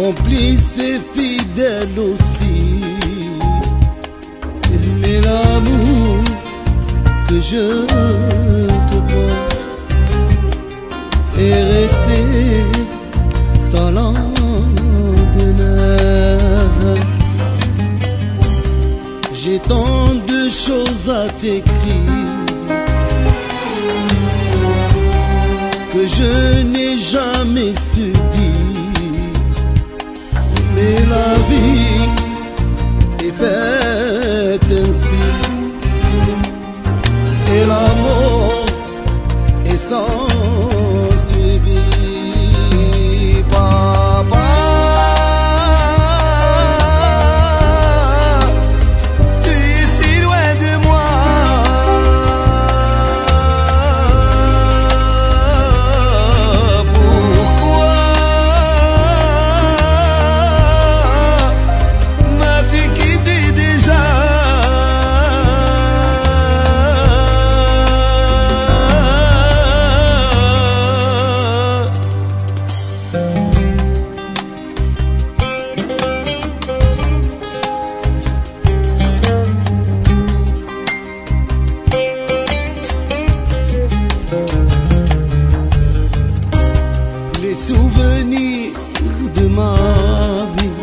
complice et fidèle aussi. Mais l'amour que je te porte est resté sans lendemain. J'ai tant de choses à t'écrire que je n'ai jamais su dire. Mais la vie est faite ainsi, et l'amour est sans suivi. Papa, tu es si loin de moi. Pourquoi m'as-tu quitté déjà? Les souvenirs de ma vie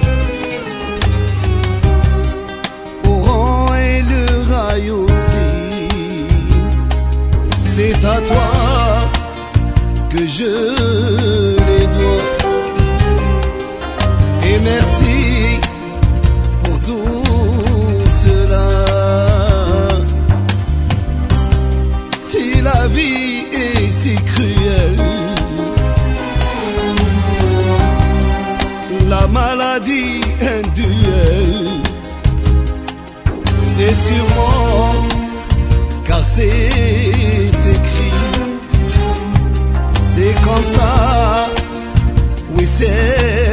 auront et le rail aussi. C'est à toi que je les dois. Et merci pour tout cela. Si la vie est si cruelle, la maladie un duel, c'est sûrement car c'est écrit. C'est comme ça, oui c'est